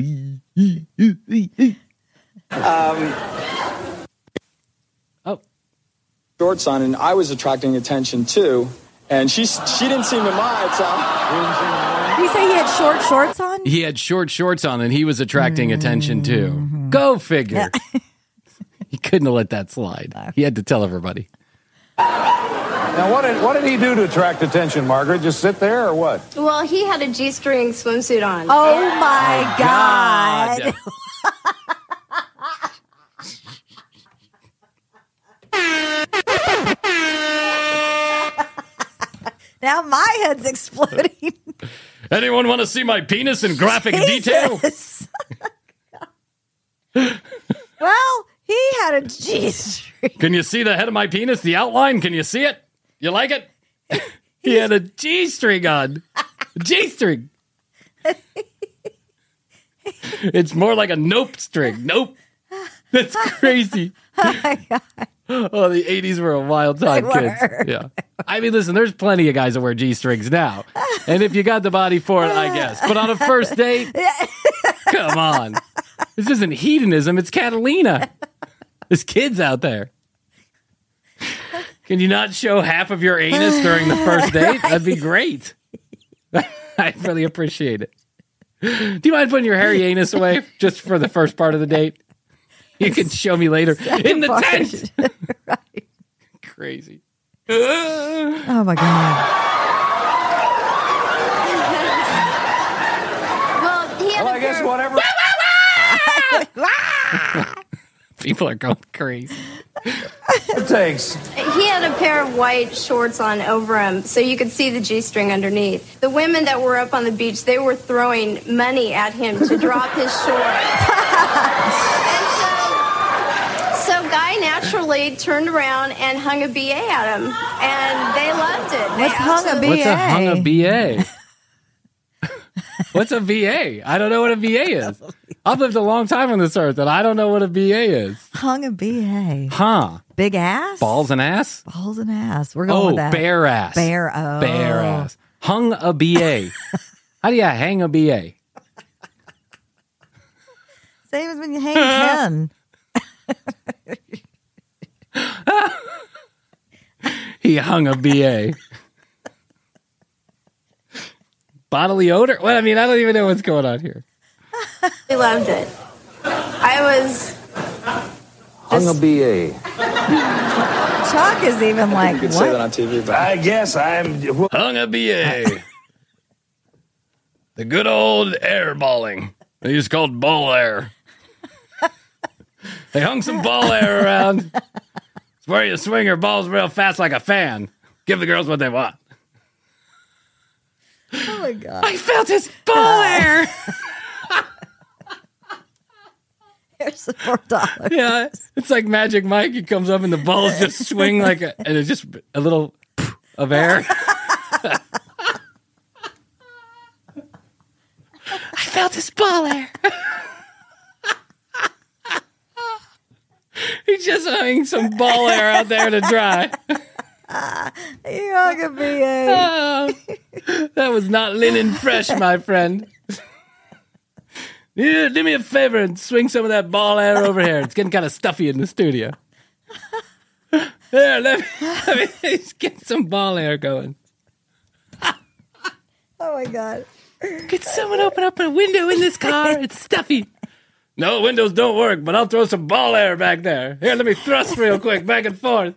Oh, Shorts on, and I was attracting attention too. And she she didn't seem to mind. So Did you say he had short shorts on? on? He had short shorts on, and he was attracting attention too. Go figure. He couldn't have let that slide. He had to tell everybody. Now, what did what did he do to attract attention, Margaret? Just sit there or what? Well, he had a G-string swimsuit on. Oh, my God. Now my head's exploding. Anyone want to see my penis in graphic Jesus. detail? Well, he had a G-string. Can you see the head of my penis? The outline? Can you see it? You like it? He had a G-string on. G-string. It's more like a nope string. Nope. That's crazy. Oh, my God. Oh, the eighties were a wild time, They kids. were. Yeah. I mean, listen, there's plenty of guys that wear G-strings now. And if you got the body for it, I guess. But on a first date, come on. This isn't hedonism, it's Catalina. There's kids out there. Can you not show half of your anus during the first date? That'd be great. I'd really appreciate it. Do you mind putting your hairy anus away just for the first part of the date? You can show me later in the part. tent. Right. Crazy. Oh, my God. Well, he had Well, a I guess pair- whatever People are going crazy. it takes. He had a pair of white shorts on over him, so you could see the G-string underneath. The women that were up on the beach, they were throwing money at him to drop his shorts. And so, so Guy naturally turned around and hung a B A at him, and they loved it. They What's hung a absolutely- B A? What's a hung a B A? What's a V A? I don't know what a V A is. I've lived a long time on this earth, and I don't know what a V A is. Hung a B A. Huh. Big ass? Balls and ass? Balls and ass. We're going Oh, with that. bare ass. Bare, oh. Bare ass. Hung a B A. How do you hang a B A? Same as when you hang ten. He hung a B A. Bodily odor? Well, I mean, I don't even know what's going on here. They loved it. I was Hung a B A. Chuck is even like, You could say that what? on T V, but I guess I'm. Hung a B A. The good old airballing. They used called ball air. They hung some ball air around. It's where you swing your balls real fast like a fan. Give the girls what they want. Oh, my God. I felt his ball air. Here's the four dollars. Yeah, it's like Magic Mike. He comes up and the balls just swing like a, and it's just a little of air. I felt his ball air. He's just hanging some ball air out there to dry. You hung a B A. Oh, that was not linen fresh, my friend. Yeah, do me a favor and swing some of that ball air over here. It's getting kind of stuffy in the studio. There, let me, let me get some ball air going. Oh, my God. Could someone open up a window in this car? It's stuffy. No, windows don't work, but I'll throw some ball air back there. Here, let me thrust real quick, back and forth.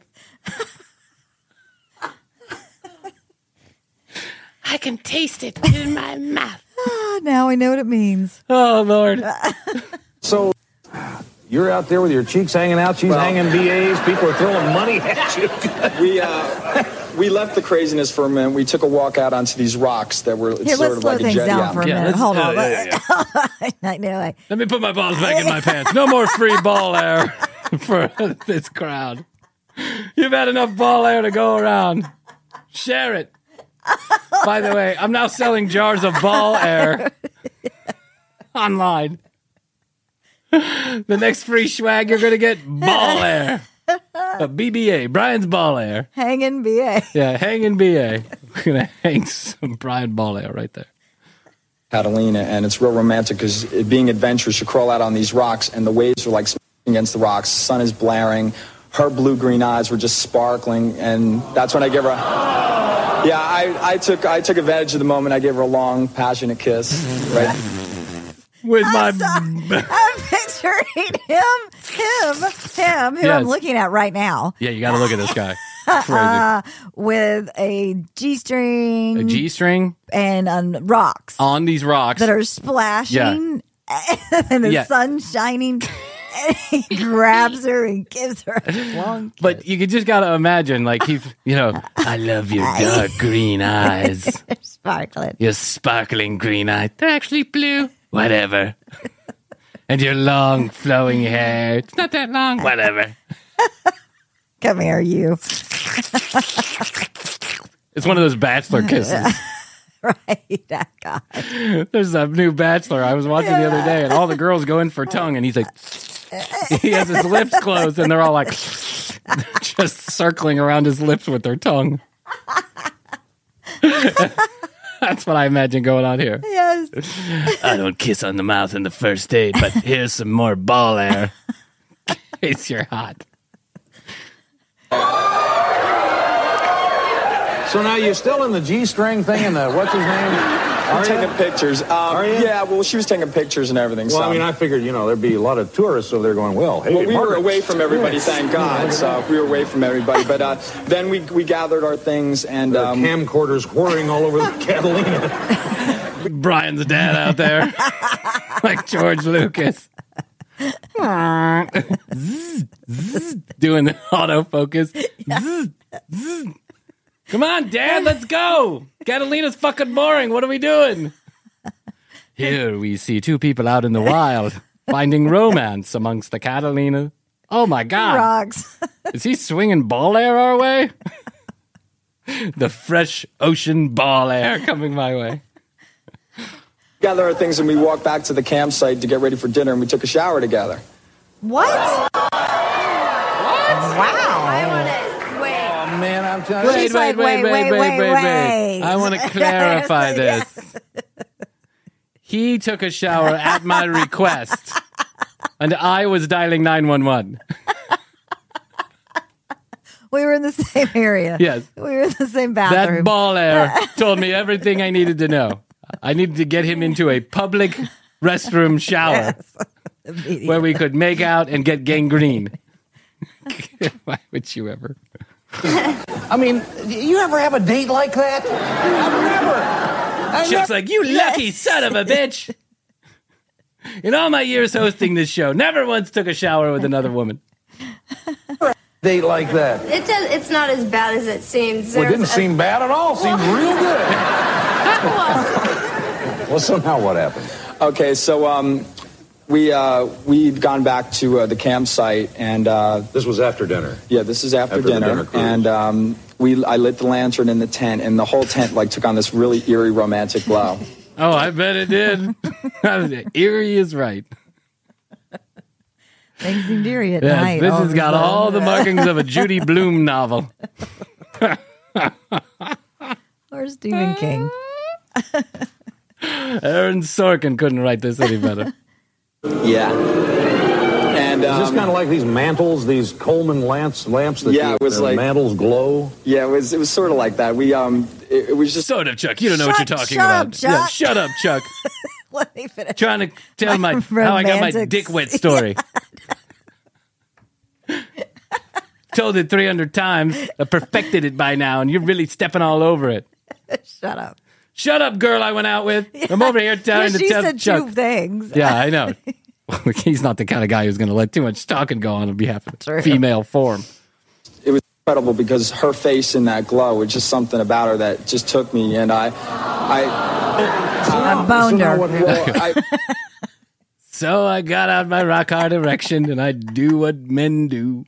I can taste it in my mouth. Ah, now we know what it means. Oh, Lord. So you're out there with your cheeks hanging out. She's Well- hanging B As. People are throwing money at you. we uh, we left the craziness for a minute. We took a walk out onto these rocks that were it's Here, sort let's of slow like a things jetty down out. for a Yeah, minute. let's- Hold uh, on. yeah, yeah, I know. I, Let me put my balls back in my pants. No more free ball air for this crowd. You've had enough ball air to go around. Share it. By the way, I'm now selling jars of ball air online. The next free swag you're going to get, ball air. A B B A, Brian's ball air. hanging B A. Yeah, hanging B A. We're going to hang some Brian ball air right there. Catalina, and it's real romantic because being adventurous, you crawl out on these rocks, and the waves are like smashing against the rocks. The sun is blaring. Her blue-green eyes were just sparkling, and that's when I give her a... Yeah, I, I took I took advantage of the moment. I gave her a long, passionate kiss. Right. With my. I'm, so, I'm picturing him, him, him, who Yes. I'm looking at right now. Yeah, you got to look at this guy. Crazy. Uh, with a G-string. A G string and um, rocks on these rocks that are splashing and the Yeah. sun's shining. And he grabs her and gives her a long kiss. But you could just gotta imagine, like he's, you know, I love your dark green eyes, Sparkling. your sparkling green eyes. They're actually blue. Whatever. And your long flowing hair. It's not that long. Whatever. Come here, you. It's one of those bachelor kisses. Right, that guy. There's a new Bachelor I was watching the other day, and all the girls go in for tongue, and he's like, he has his lips closed, and they're all like, just circling around his lips with their tongue. That's what I imagine going on here. Yes. I don't kiss on the mouth in the first date, but here's some more ball air in case you're hot. So now you're still in the G-string thing and the, what's his name? I'm Are taking you? pictures. Um, Are you? Yeah, well, she was taking pictures and everything. Well, so. I mean, I figured, you know, there'd be a lot of tourists over there going, well, hey, Well, we were Margaret. away from everybody, Yes. thank God. So we were away from everybody. But uh, then we we gathered our things and There are um, camcorders whirring all over the Catalina. Brian's dad out there, like George Lucas. Zzz, zzz, doing the autofocus. Zzz, zzz. Come on, Dad, let's go. Catalina's fucking boring. What are we doing? Here we see two people out in the wild finding romance amongst the Catalina. Oh my God. Rocks. Is he swinging ball air our way? The fresh ocean ball air coming my way. gathered our things and we walked back to the campsite to get ready for dinner and we took a shower together. What? What? Wow. I want to wait. Oh, man, I'm telling you. Wait, She's wait, like, wait, wait, wait, wait, wait. wait. I want to clarify this. He took a shower at my request, and I was dialing nine one one. We were in the same area. Yes. We were in the same bathroom. That ball air told me everything I needed to know. I needed to get him into a public restroom shower Yes. where we could make out and get gangrene. Why would you ever? I mean, you ever have a date like that? I've never. I Chuck's like, you lucky son of a bitch. In all my years hosting this show, never once took a shower with another woman. never date like that. It does. It's not as bad as it seems. Well, it didn't There's a- seem bad at all. It seemed real good. Well, so now what happened? Okay, so um, we uh, we'd gone back to uh, the campsite and uh, This was after dinner. yeah, this is after, After the dinner, dinner cruise. and um, we I lit the lantern in the tent, and the whole tent like took on this really eerie romantic glow. Oh, I bet it did. Eerie is right. Things seemed eerie at Yes, night. this all has of a got sudden. all the markings of a Judy Blume novel. Or Stephen King. Aaron Sorkin couldn't write this any better. Yeah, and Is this um, kind of like these mantles, these Coleman lamps, lamps that Yeah, the, it was the like- mantles glow? yeah, it was it was sort of like that. We um, it, it was just Sort of, Chuck. You don't know Shut- what you're talking shut about. up, Yeah, Chuck. shut up, Chuck. Let me finish. Trying to tell my, My how I got my romantic- dick wet story. Told it three hundred times. I perfected it by now, and you're really stepping all over it. Shut up. Shut up, girl I went out with. I'm over here trying Yeah, to she tell said Chuck. two things. Yeah, I know. He's not the kind of guy who's going to let too much talking go on on behalf of True. female form. it was incredible because her face in that glow was just something about her that just took me, and I, I, I boned her. well, I So I got out my rock hard erection, and I do what men do.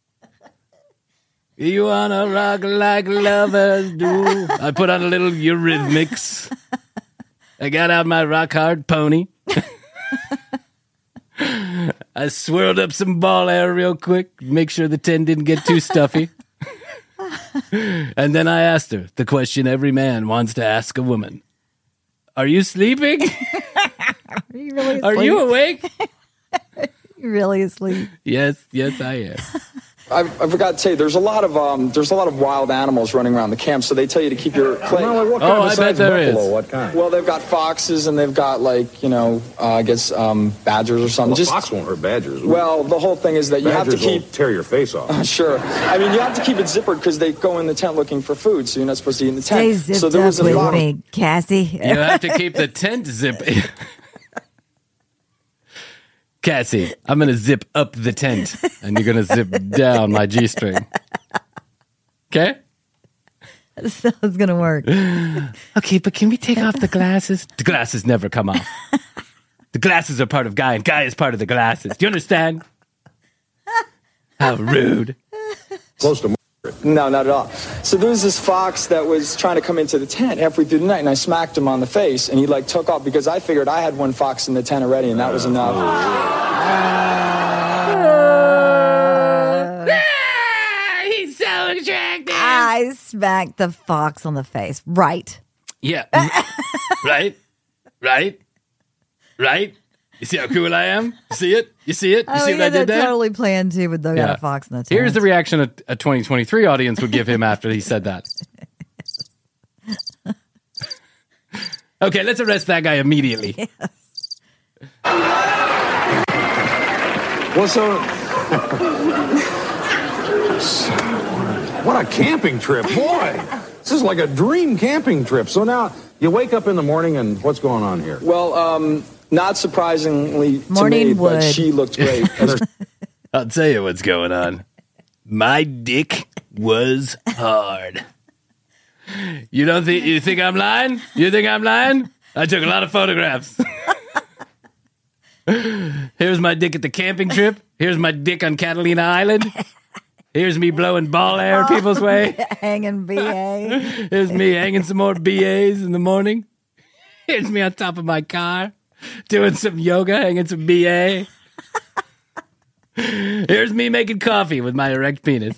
You wanna rock like lovers do? I put on a little Eurythmics. I got out my rock hard pony. I swirled up some ball air real quick, make sure the tent didn't get too stuffy. And then I asked her the question every man wants to ask a woman. Are you sleeping? Are you really asleep? Are you awake? You really asleep? Yes, yes, I am. I, I forgot to say, there's a lot of um, there's a lot of wild animals running around the camp, so they tell you to keep your plate. Well, like what kind Oh, I besides bet there buffalo? is. What kind? Well, they've got foxes and they've got like you know, uh, I guess um, badgers or something. Well, a Just fox won't hurt badgers. well, the whole thing is that you badgers have to keep. will tear your face off. Sure. I mean, you have to keep it zippered because they go in the tent looking for food, so you're not supposed to eat in the tent. Stay zipped so there up was a with lot of- me, Cassie. You have to keep the tent zip. Cassie, I'm going to zip up the tent, and you're going to zip down my G-string. Okay? So it's going to work. Okay, but can we take off the glasses? The glasses never come off. The glasses are part of Guy, and Guy is part of the glasses. Do you understand? How rude. Close to. No, not at all. So there was this fox that was trying to come into the tent halfway through the night, and I smacked him on the face, and he like took off because I figured I had one fox in the tent already, and that was enough. He's so attractive. I smacked the fox on the face. Right. Yeah. Right? Right? Right? You see how cool I am? You see it? You see it? You Oh, see yeah, what I did that there? totally planned too with the Yeah. yeah. fox in the tent. Here's the reaction a, a twenty twenty-three audience would give him after he said that. Okay, let's arrest that guy immediately. Well, so. What a camping trip, boy! This is like a dream camping trip. So now you wake up in the morning, and what's going on here? Well, um, not surprisingly to Morning me, but wood. she looked great. I'll tell you what's going on. My dick was hard. You don't think you think I'm lying? You think I'm lying? I took a lot of photographs. Here's my dick at the camping trip. Here's my dick on Catalina Island. Here's me blowing ball air people's way. Hanging B A. Here's me hanging some more B As in the morning. Here's me on top of my car doing some yoga, hanging some B A. Here's me making coffee with my erect penis.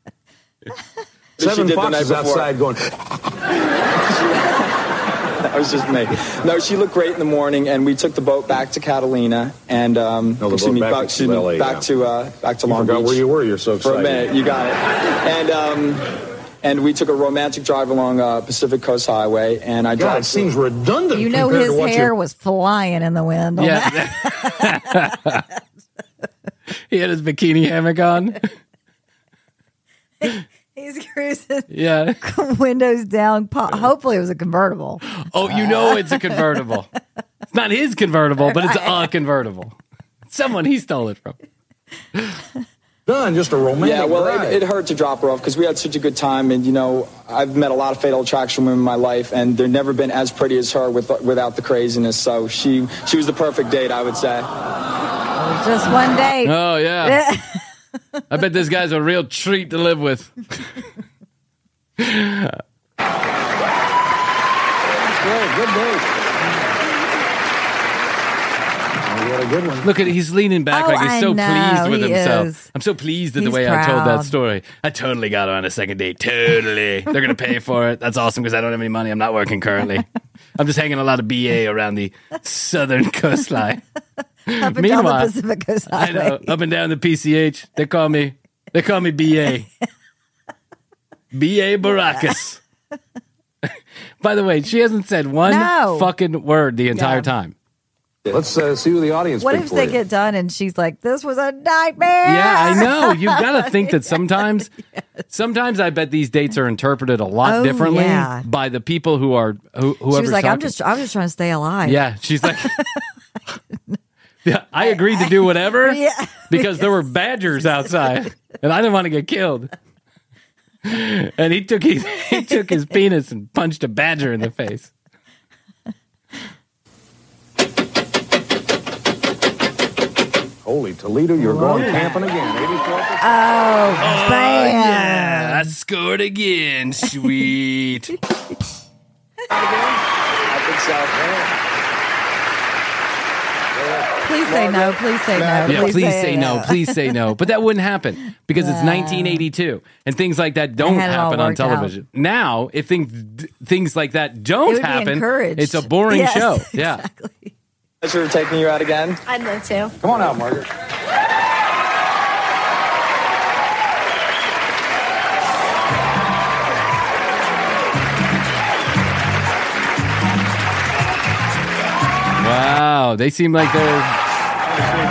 Seven did the night foxes before. outside going. That was just me. No, she looked great in the morning, and we took the boat back to Catalina, and um, No, the excuse boat me, back back, to excuse me, L A, back yeah. to uh, back to You Long forgot Beach. where you were. You're so For a excited. minute, you got it. And um, and we took a romantic drive along uh, Pacific Coast Highway, and I God, drive. it seems redundant. You know compared his to what hair you- was flying in the wind. on that. Yeah. He had his bikini hammock on. He's cruising. Yeah. Windows down. Po- Hopefully it was a convertible. Oh, you know it's a convertible. It's not his convertible, but it's a convertible. Someone he stole it from. Done, just a romantic Yeah, well, drive. it, it hurt to drop her off because we had such a good time, and you know, I've met a lot of Fatal Attraction women in my life, and they've never been as pretty as her with, without the craziness. So she she was the perfect date, I would say. Just one day. Oh, yeah. I bet this guy's a real treat to live with. Good, good date. Oh, you had a good one. Look at he's leaning back Oh, like he's I so know, pleased with he himself. is. I'm so pleased at the He's way I told that proud. story. I totally got her on a second date. Totally. They're going to pay for it. That's awesome because I don't have any money. I'm not working currently. I'm just hanging a lot of B A around the southern coastline. Up and down the Meanwhile, Pacific Coast I know, Highway. up and down the P C H. They call me, they call me B A. B A Baracus. By the way, she hasn't said one No. fucking word the entire Yeah. time. Let's uh, see who the audience What picked if for they you. get done and she's like, "This was a nightmare"? Yeah, I know. You've got to think that sometimes, sometimes I bet these dates are interpreted a lot Oh, differently yeah. by the people who are who, whoever's She was like, "I'm talking. just, I'm just trying to stay alive." Yeah, she's like, yeah, I agreed to do whatever Yeah. because there were badgers outside and I didn't want to get killed. And he took his, he took his penis and punched a badger in the face. Holy Toledo, you're going camping again. eighty-four percent. Oh, bam! Yeah, I scored again. Sweet. I think so. Please say no. Please say no. Yeah, please, say no. Please say no. But that wouldn't happen because it's nineteen eighty-two and things like that don't had it all happen on worked out. television. Now, if things d- things like that It don't would be happen, encouraged. it's a boring Yes, show. Yeah. exactly. Pleasure taking you out again. I'd love to. Come on out, Margaret. Wow, they seem like they're...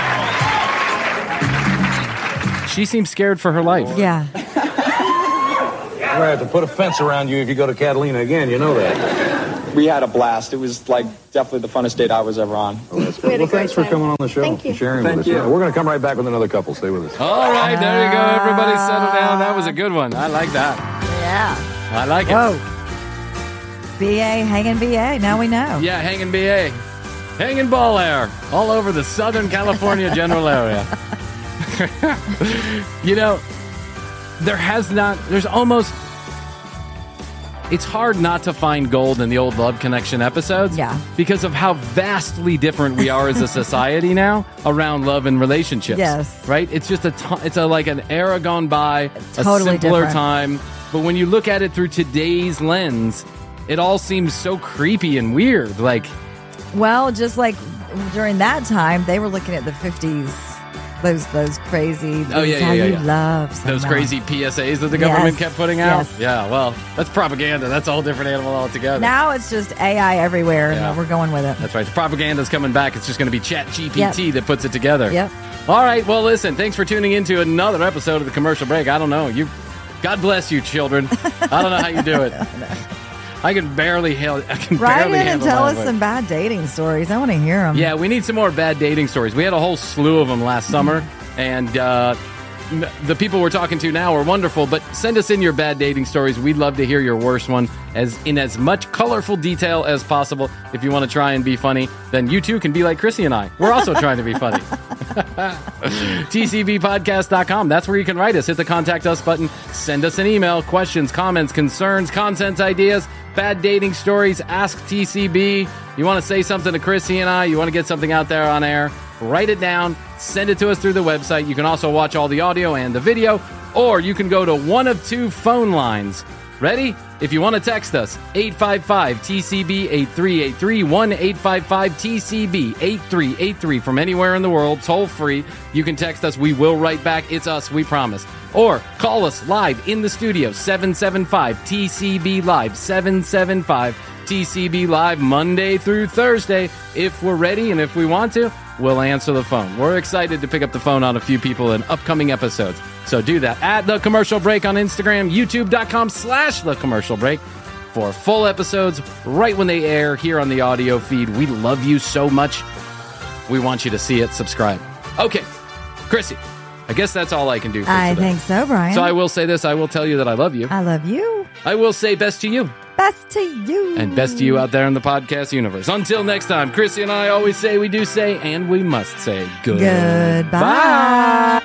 She seems scared for her life. Yeah. We're going to have to put a fence around you if you go to Catalina again. You know that. We had a blast. It was like definitely the funnest date I was ever on. Oh, that's good. Well, thanks for coming on the show Thank you. and sharing Thank with you. us. We're going to come right back with another couple. Stay with us. All right, there you go. Everybody settle down. That was a good one. I like that. Yeah. I like it. Whoa. B A, hanging B A. Now we know. Yeah, hanging B A. Hanging ball air all over the Southern California general area. You know, there has not, there's almost, it's hard not to find gold in the old Love Connection episodes. Yeah. Because of how vastly different we are as a society now around love and relationships. Yes. Right? It's just a, t- it's a, like an era gone by, Totally a simpler different. time. But when you look at it through today's lens, it all seems so creepy and weird. Like, Well, just like during that time, they were looking at the fifties. Those those crazy. Oh, yeah, this is how yeah, you yeah. love those someone. crazy P S As that the government Yes, kept putting out. yes. Yeah, well, that's propaganda. That's a whole different animal altogether. Now it's just A I everywhere, Yeah. and we're going with it. That's right. The propaganda's coming back. It's just going to be Chat G P T Yep. that puts it together. Yep. All right. Well, listen. Thanks for tuning in to another episode of the Commercial Break. I don't know. You, God bless you, children. I don't know how you do it. I can barely handle. I can Write barely in and handle tell my us voice. some bad dating stories. I want to hear them. Yeah, we need some more bad dating stories. We had a whole slew of them last summer, and uh, m- the people we're talking to now are wonderful. But send us in your bad dating stories. We'd love to hear your worst one, as in as much colorful detail as possible. If you want to try and be funny, then you too can be like Chrissy and I. We're also trying to be funny. T C B podcast dot com. That's where you can write us. Hit the contact us button. Send us an email. Questions, comments, concerns, content ideas, bad dating stories. Ask T C B. You want to say something to Chrissy and I? You want to get something out there on air? Write it down. Send it to us through the website. You can also watch all the audio and the video, or you can go to one of two phone lines. Ready? If you want to text us, eight five five T C B eight three eight three, one eight five five T C B eight three eight three from anywhere in the world, toll free. You can text us. We will write back. It's us, we promise. Or call us live in the studio, seven seven five T C B Live, seven seven five T C B Live, Monday through Thursday. If we're ready and if we want to, we'll answer the phone. We're excited to pick up the phone on a few people in upcoming episodes. So do that at The Commercial Break on Instagram, youtube.com slash The Commercial Break for full episodes right when they air here on the audio feed. We love you so much. We want you to see it. Subscribe. Okay, Chrissy, I guess that's all I can do for I today. think so, Brian. So I will say this. I will tell you that I love you. I love you. I will say best to you. Best to you. And best to you out there in the podcast universe. Until next time, Chrissy and I always say, we do say, and we must say good. Goodbye. Bye.